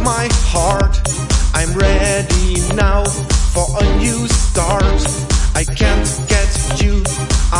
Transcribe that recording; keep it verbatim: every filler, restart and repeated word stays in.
my heart. I'm ready now for a new start. I can't get you